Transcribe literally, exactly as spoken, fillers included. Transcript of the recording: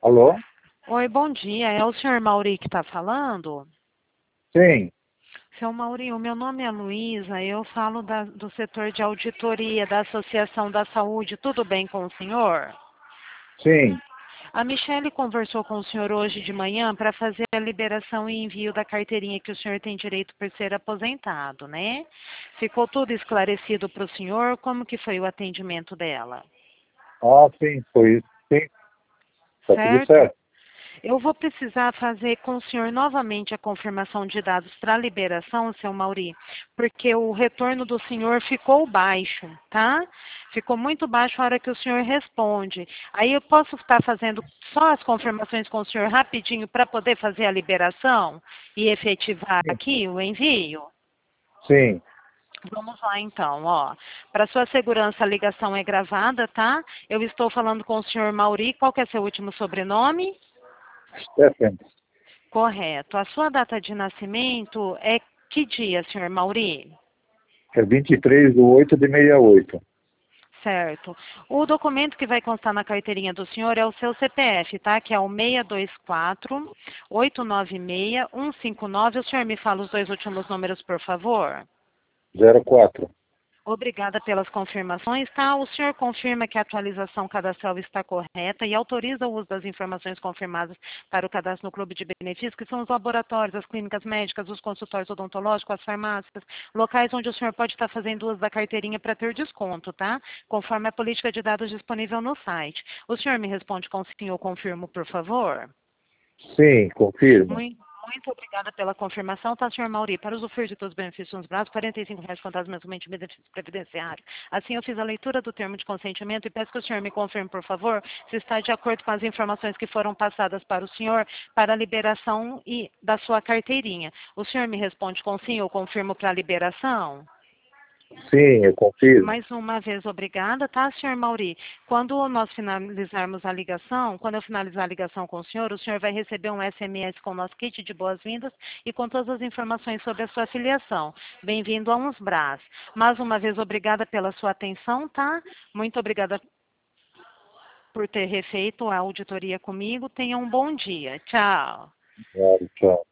Alô? Oi, bom dia. É o senhor Mauri que está falando? Sim, Seu Mauri, o meu nome é Luísa, eu falo da- do setor de auditoria da Associação da Saúde. Tudo bem com o senhor? sim. A Michele conversou com o senhor hoje de manhã para fazer a liberação e envio da carteirinha que o senhor tem direito por ser aposentado, né? Ficou tudo esclarecido para o senhor? Como que foi o atendimento dela? Ah, sim, foi isso. Sim, tá tudo Certo? certo. Eu vou precisar fazer com o senhor novamente a confirmação de dados para liberação, seu Mauri, porque o retorno do senhor ficou baixo, tá? Ficou muito baixo a hora que o senhor responde. Aí eu posso estar fazendo só as confirmações com o senhor rapidinho para poder fazer a liberação e efetivar Sim, aqui o envio? sim. Vamos lá então, ó. Para sua segurança, a ligação é gravada, tá? Eu estou falando com o senhor Mauri. Qual que é seu último sobrenome? Stephen, Correto. A sua data de nascimento é que dia, senhor Mauri? é vinte e três de oito de sessenta e oito. Certo. O documento que vai constar na carteirinha do senhor é o seu C P F, tá? Que é o seis dois quatro, oito nove seis, um cinco nove. O senhor me fala os dois últimos números, por favor? zero quatro. Obrigada pelas confirmações, tá? O senhor confirma que a atualização cadastral está correta e autoriza o uso das informações confirmadas para o cadastro no Clube de Benefícios, que são os laboratórios, as clínicas médicas, os consultórios odontológicos, as farmácias, locais onde o senhor pode estar fazendo uso da carteirinha para ter desconto, tá? Conforme a política de dados disponível no site. O senhor me responde com sim ou confirmo, por favor? Sim, confirmo. Muito, muito obrigada pela confirmação, tá, senhor Mauri? Para usufruir de todos os benefícios nos braços, quarenta e cinco reais contados mensalmente em benefícios previdenciários. Assim, eu fiz a leitura do termo de consentimento e peço que o senhor me confirme, por favor, se está de acordo com as informações que foram passadas para o senhor para a liberação e da sua carteirinha. O senhor me responde com sim ou confirmo para a liberação? Sim, eu confirmo. Mais uma vez, obrigada, tá, senhor Mauri? Quando nós finalizarmos a ligação, quando eu finalizar a ligação com o senhor, o senhor vai receber um S M S com o nosso kit de boas-vindas e com todas as informações sobre a sua filiação. Bem-vindo a Uns Brás. Mais uma vez, obrigada pela sua atenção, tá? Muito obrigada por ter refeito a auditoria comigo. Tenha um bom dia. Tchau. Claro, tchau.